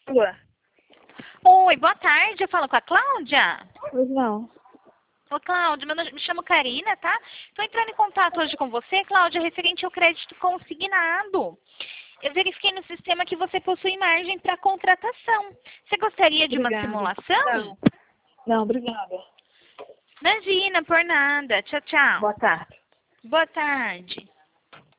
Alô? Oi, boa tarde. Eu falo com a Cláudia? Pois não. Ô, Cláudia, me chamo Karina, tá? Estou entrando em contato hoje com você, Cláudia, referente ao crédito consignado. Eu verifiquei no sistema que você possui margem para contratação. Você gostaria de uma Obrigada. simulação? Não. Não, obrigada. Imagina, por nada. Tchau, tchau. Boa tarde. Boa tarde.